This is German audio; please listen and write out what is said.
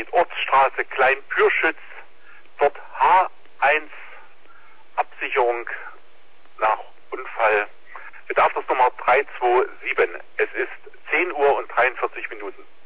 steht Ortsstraße Klein-Pürschütz, dort H1 Absicherung nach Unfall. Bedarfsnummer 327. Es ist 10 Uhr und 43 Minuten.